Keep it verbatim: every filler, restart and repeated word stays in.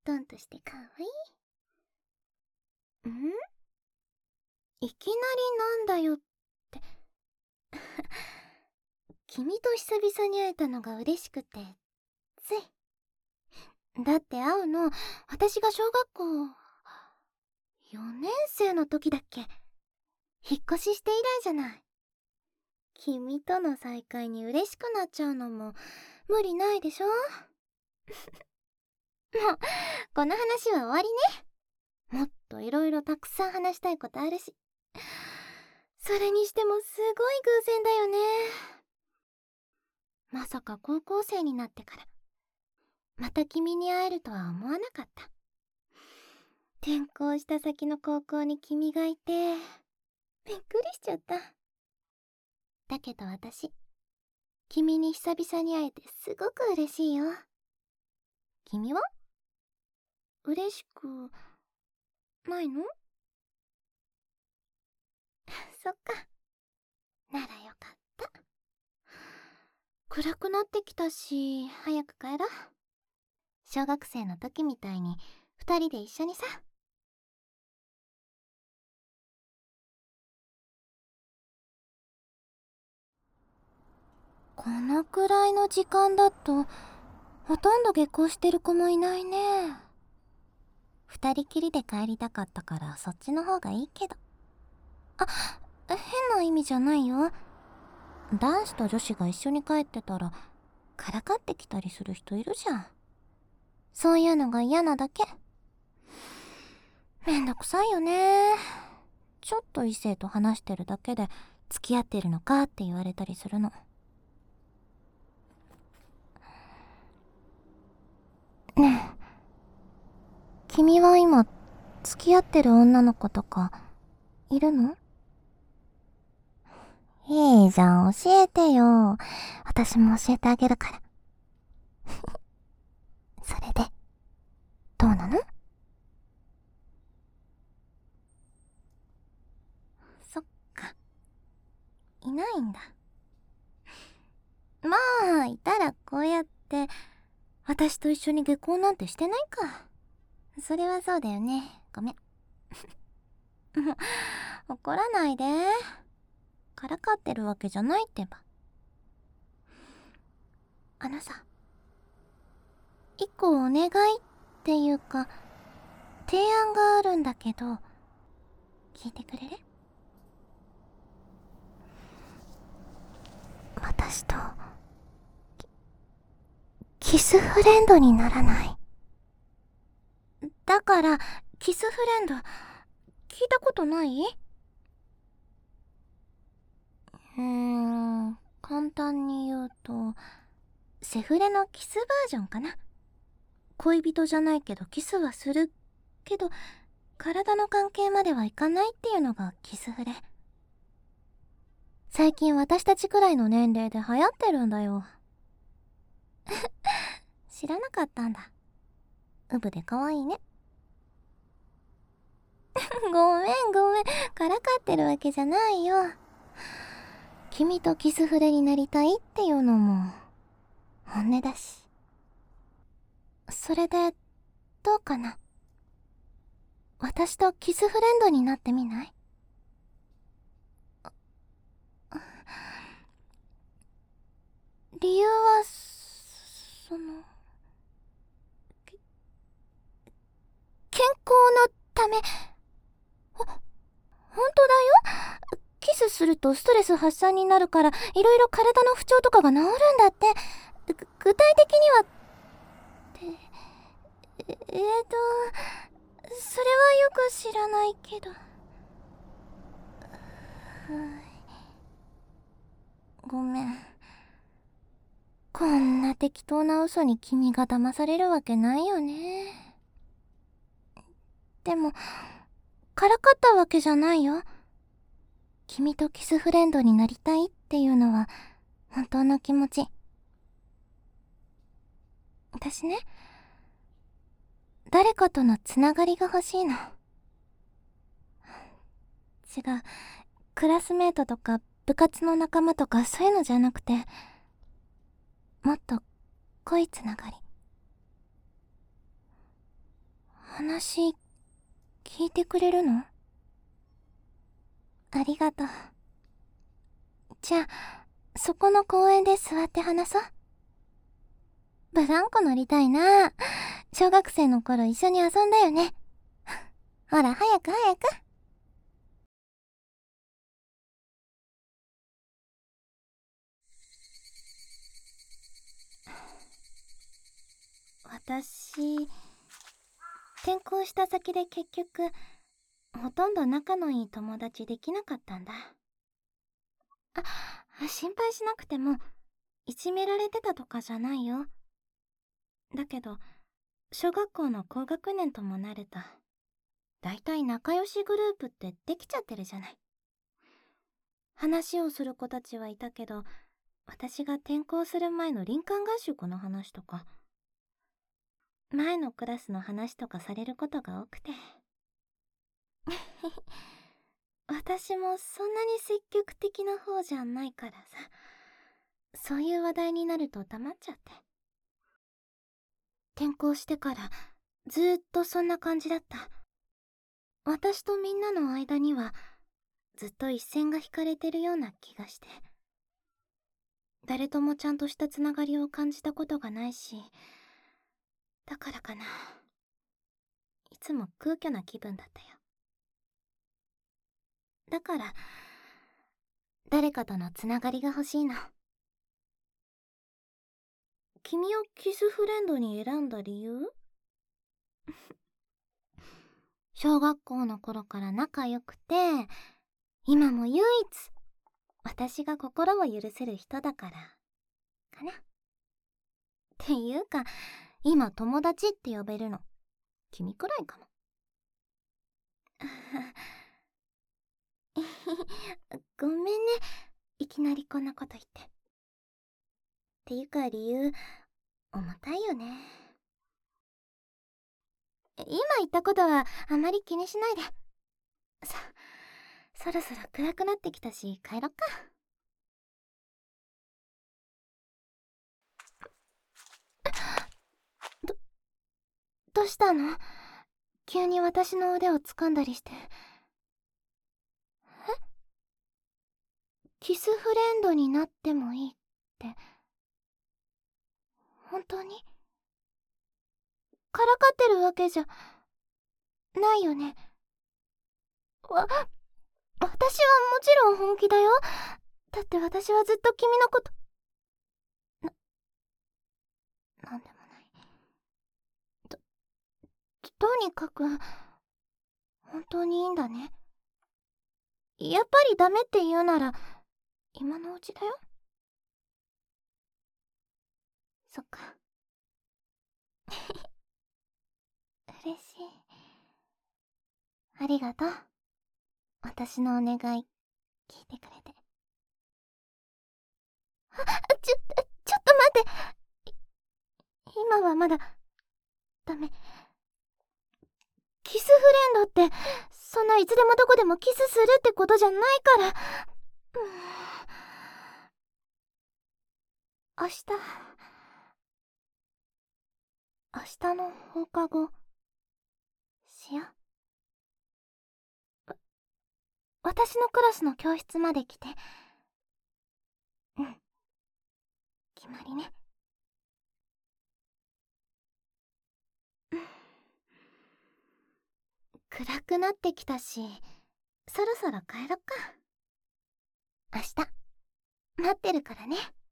トンとしてかわいい。ん？いきなりなんだよって。君と久々に会えたのが嬉しくて、つい。だって会うの、私が小学校よねん生の時だっけ。引っ越しして以来じゃない。君との再会に嬉しくなっちゃうのも無理ないでしょ。もうこの話は終わりね。もっといろいろたくさん話したいことあるし。それにしてもすごい偶然だよね。まさか高校生になってからまた君に会えるとは思わなかった。転校した先の高校に君がいてびっくりしちゃった。だけど私、君に久々に会えてすごく嬉しいよ。君は？嬉しくないの？そっか。ならよかった。暗くなってきたし、早く帰ろう。小学生の時みたいに二人で一緒にさ。このくらいの時間だとほとんど下校してる子もいないね。二人きりで帰りたかったからそっちの方がいいけど。あ、変な意味じゃないよ。男子と女子が一緒に帰ってたらからかってきたりする人いるじゃん。そういうのが嫌なだけ。めんどくさいよね。ちょっと異性と話してるだけで付き合ってるのかって言われたりするの。ねえ、君は今付き合ってる女の子とかいるの？いいじゃん、教えてよ。私も教えてあげるから。それでどうなの？そっか、いないんだ。まあいたらこうやって私と一緒に下校なんてしてないか。それはそうだよね。ごめん。怒らないで。からかってるわけじゃないってば。あのさ、一個お願いっていうか提案があるんだけど、聞いてくれる？私とキスフレンドにならない？だからキスフレンド聞いたことない？うーん、簡単に言うとセフレのキスバージョンかな。恋人じゃないけどキスはするけど体の関係まではいかないっていうのがキスフレ。最近私たちくらいの年齢で流行ってるんだよ。知らなかったんだ。ウブで可愛いね。ごめんごめん、からかってるわけじゃないよ。君とキスフレになりたいっていうのも本音だし。それでどうかな？私とキスフレンドになってみない？理由はそのけ健康のため。ほ本当だよ。キスするとストレス発散になるからいろいろ体の不調とかが治るんだって。ぐ具体的にはってええーとそれはよく知らないけど。ごめん。こんな適当な嘘に君が騙されるわけないよね。でもからかったわけじゃないよ。君とキスフレンドになりたいっていうのは本当の気持ち。私ね、誰かとのつながりが欲しいの。違う、クラスメートとか部活の仲間とかそういうのじゃなくて、もっと濃いつながり。 話聞いてくれるの？ありがとう。じゃあそこの公園で座って話そう。ブランコ乗りたいな。小学生の頃一緒に遊んだよね。ほら早く早く。私転校した先で結局ほとんど仲のいい友達できなかったんだ。あ、心配しなくてもいじめられてたとかじゃないよ。だけど小学校の高学年ともなるとだいたい仲良しグループってできちゃってるじゃない。話をする子たちはいたけど、私が転校する前の林間合宿の話とか前のクラスの話とかされることが多くて私もそんなに積極的な方じゃないからさ、そういう話題になると黙っちゃって。転校してからずーっとそんな感じだった。私とみんなの間にはずっと一線が引かれてるような気がして、誰ともちゃんとしたつながりを感じたことがないし、だからかな、いつも空虚な気分だったよ。だから誰かとのつながりが欲しいの。君をキスフレンドに選んだ理由？小学校の頃から仲良くて、今も唯一私が心を許せる人だからかな。っていうか今友達って呼べるの君くらいかも。ごめんね、いきなりこんなこと言って。っていうか理由重たいよね。今言ったことはあまり気にしないで。さ、そろそろ暗くなってきたし帰ろっか。ど、どうしたの？急に私の腕を掴んだりして。え？キスフレンドになってもいいって本当に？からかってるわけじゃないよね？わ、私はもちろん本気だよ。だって私はずっと君のこと、な、なんでもない。と、とにかく本当にいいんだね。やっぱりダメって言うなら今のうちだよ。そっか。嬉しい。ありがとう。私のお願い聞いてくれて。あ、ちょ、ちょっと待って。今はまだダメ。キスフレンドってそんないつでもどこでもキスするってことじゃないから。明日明日の放課後しよう。私のクラスの教室まで来て。うん、決まりね。暗くなってきたしそろそろ帰ろっか。明日待ってるからね。